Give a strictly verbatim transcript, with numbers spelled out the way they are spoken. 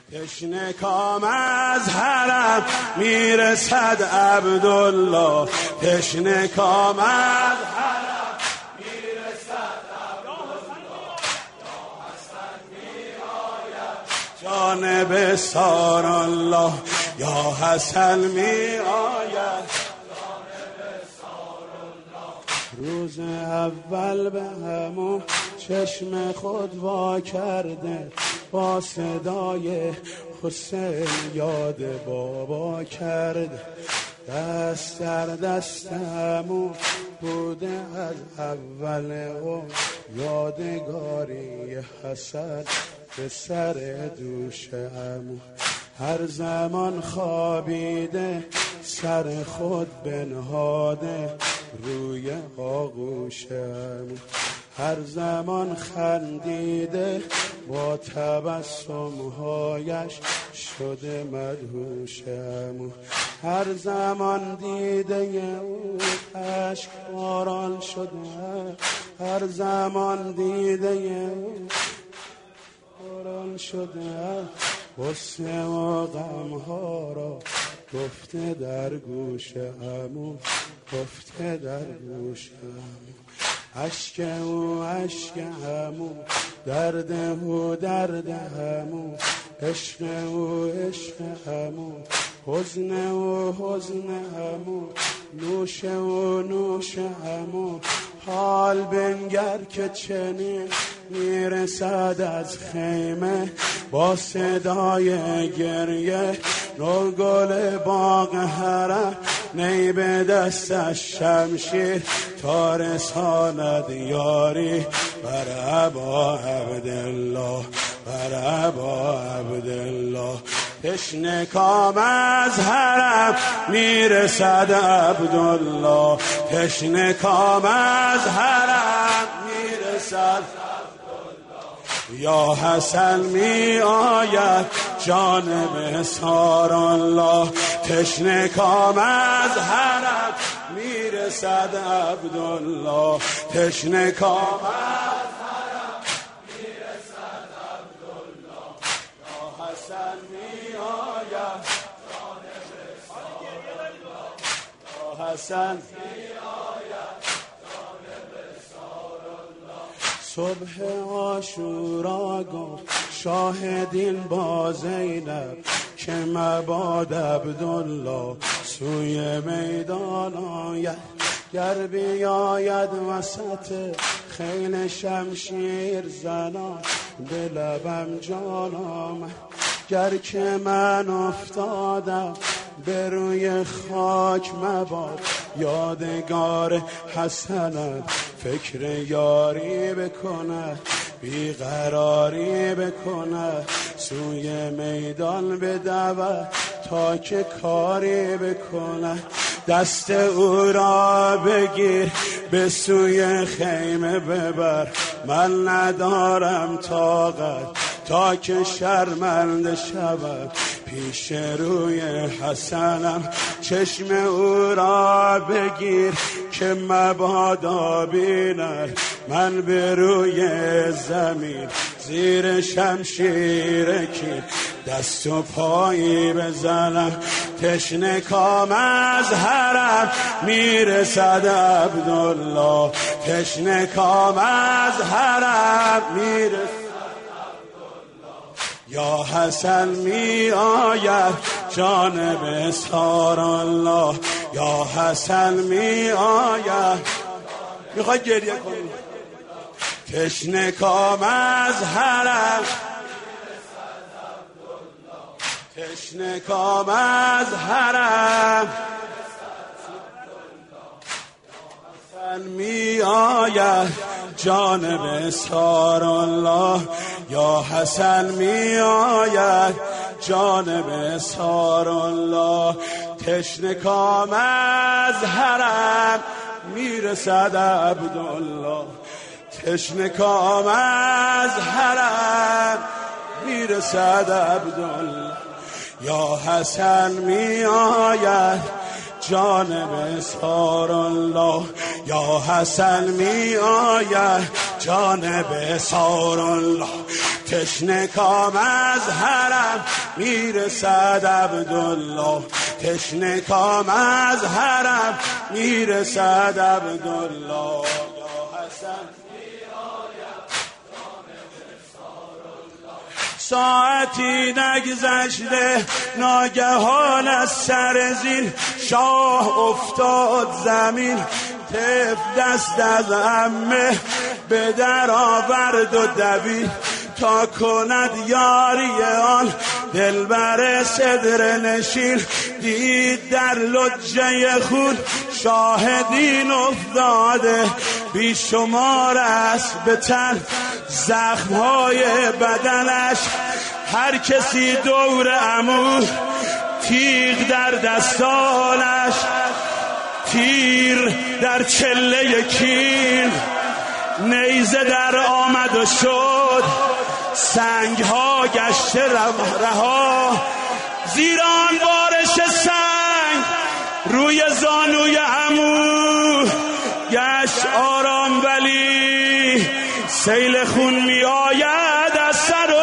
تشنه کام از حرم میرسد عبدالله، تشنه کام از حرم میرسد عبدالله، یا حسن میآید جانب سار الله، یا حسن میآید جانب سار الله. روز اول به همون چشم خود وا کرده، با صدای حسین یاد بابا کرد. دست در دست عمو بوده از اول اون، یادگاری حسن به سر دوش عمو. هر زمان خوابیده سر خود بنهاده روی آغوش عمو. هر زمان خندیده با تبسم‌هایش شده مدهوش عمو. هر زمان دیده او اشک باران شده، هر زمان دیده او باران شده. غصه و غمها را گفته در گوش عمو، گفته در گوش عمو. اشک او اشک عمو، درد او درد عمو، عشق او عشق عمو، حزن او حزن عمو، نوش او نوش عمو. حال بنگر که چنین میرسد از خیمه، با صدای گریه نو گل باغ حرم، نی به دستش شمشیر تا رساند یاری بر ابا عبدالله، بر ابا عبدالله. تشنه کام از حرم میرسد عبدالله، تشنه کام از حرم میرسد عبدالله، یا حسن می آید جانب سار الله. تشنه کام از حرم میرسد عبدالله، تشنه کام از حرم میرسد عبدالله، یا حسن می آید جانب سار الله، یا حسن می آید جانب سار الله. صبح عاشورا گفت شاهدین با زینب که مباد عبدالله سوی میدان آید. گر بیاید وسط خیل شمشیر زنان به لبم جان آمد. گر که من افتادم به روی خاک مباد یادگار حسنت فکر یاری بکند، بیقراری بکند سوی میدان بدود تا که کاری بکند. دست او را بگیر به سوی خیمه ببر، من ندارم طاقت تا که شرمنده شود پیش روی حسنم. چشم او را بگیر که مبادا بیند من به روی زمین زیر شمشیر کی دست و پایی بزنم. تشنه کام از حرم میرسد عبدالله، تشنه کام از حرم میرسد یا حسن می آید جانب سار الله، یا حسن می آید. میخوای گریه کنی؟ تشنه کام از حرم تشنه کام از حرم می آید جانب سار الله، یا حسن می آید جانب سار الله. تشنه کام از حرم میرسد عبدالله، تشنه کام از حرم میرسد عبدالله، یا حسن می آید جانب سار الله یا حسن می آید جانب سار الله تشنه کام از حرم میرسد عبدالله تشنه کام از حرم میرسد عبدالله یا حسن ساعتی نگذشته ناگهان از سر زین شاه افتاد زمین تف دست از عمه به در آورد و دوید تا کند یاری آن دلبر صدر نشین دید در لجه خون شاهدین افتاده بیشمار است به تن زخمهای بدنش هر کسی دور عمو تیغ در دستانش تیر در چله کین نیزه در آمد و شد سنگ ها گشته رها زیران بارش سنگ روی زانوی عمو گشت آرام ولی سیل خون می آید از سر